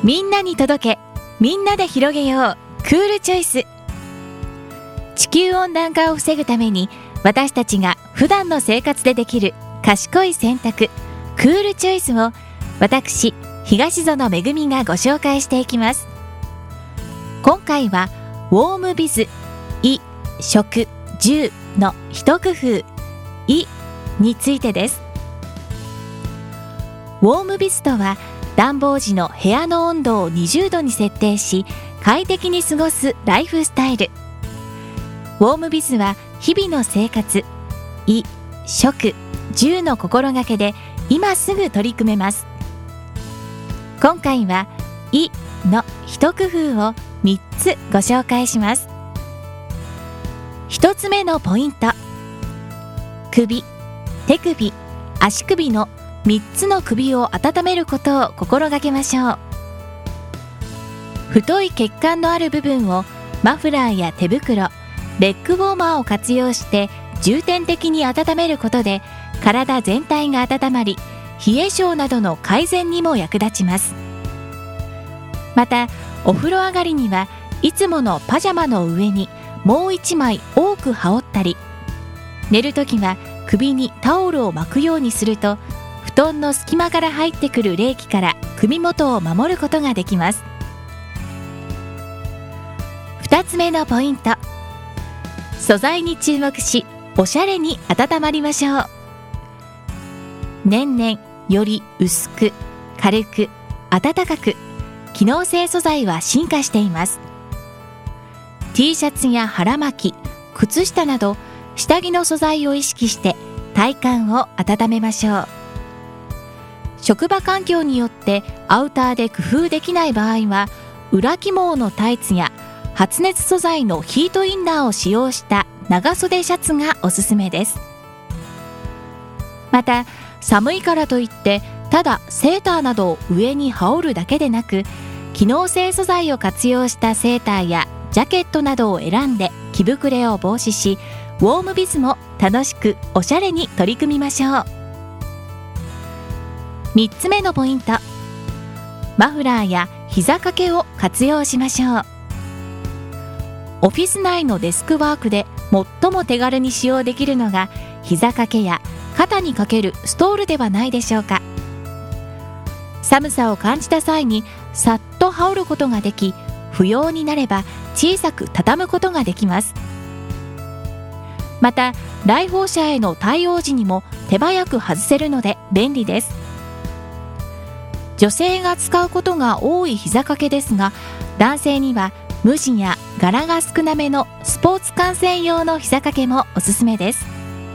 みんなに届け、みんなで広げよう、クールチョイス。地球温暖化を防ぐために私たちが普段の生活でできる賢い選択、クールチョイスを私、東園めぐみがご紹介していきます。今回はウォームビズ、衣、食、住の一工夫、衣についてです。ウォームビズとは、暖房時の部屋の温度を20度に設定し快適に過ごすライフスタイル。ウォームビズは日々の生活、衣、食、住の心がけで今すぐ取り組めます。今回は衣の一工夫を3つご紹介します。1つ目のポイント、首、手首、足首の3つの首を温めることを心がけましょう。太い血管のある部分をマフラーや手袋、レッグウォーマーを活用して重点的に温めることで体全体が温まり、冷え性などの改善にも役立ちます。またお風呂上がりにはいつものパジャマの上にもう1枚多く羽織ったり、寝るときは首にタオルを巻くようにすると布団の隙間から入ってくる冷気から首元を守ることができます。2つ目のポイント、素材に注目しおしゃれに温まりましょう。年々より薄く、軽く、暖かく、機能性素材は進化しています。 T シャツや腹巻き、靴下など下着の素材を意識して体感を温めましょう。職場環境によってアウターで工夫できない場合は裏起毛のタイツや発熱素材のヒートインナーを使用した長袖シャツがおすすめです。また寒いからといってただセーターなどを上に羽織るだけでなく、機能性素材を活用したセーターやジャケットなどを選んで着膨れを防止し、ウォームビズも楽しくおしゃれに取り組みましょう。3つ目のポイント、マフラーや膝掛けを活用しましょう。オフィス内のデスクワークで最も手軽に使用できるのが膝掛けや肩にかけるストールではないでしょうか。寒さを感じた際にさっと羽織ることができ、不要になれば小さく畳むことができます。また来訪者への対応時にも手早く外せるので便利です。女性が使うことが多い膝掛けですが、男性には無地や柄が少なめのスポーツ観戦用の膝掛けもおすすめです。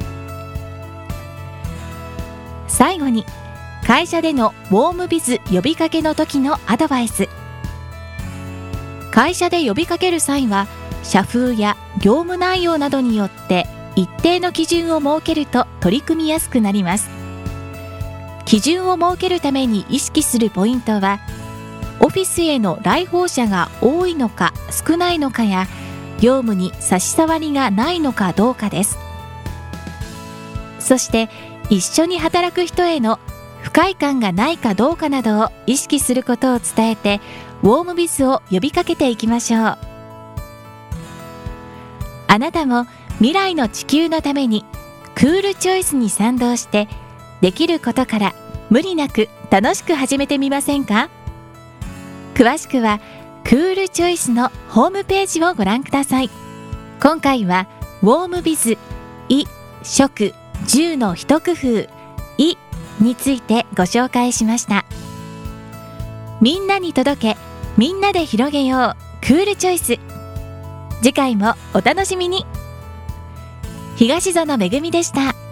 最後に会社でのウォームビズ呼びかけの時のアドバイス。会社で呼びかける際は社風や業務内容などによって一定の基準を設けると取り組みやすくなります。基準を設けるために意識するポイントは、オフィスへの来訪者が多いのか少ないのかや、業務に差し障りがないのかどうかです。そして一緒に働く人への不快感がないかどうかなどを意識することを伝えて、ウォームビズを呼びかけていきましょう。あなたも未来の地球のためにクールチョイスに賛同して、できることから無理なく楽しく始めてみませんか？詳しくはクールチョイスのホームページをご覧ください。今回はウォームビズ、衣、食、住の一工夫、衣についてご紹介しました。みんなに届け、みんなで広げよう、クールチョイス。次回もお楽しみに。東園めぐみでした。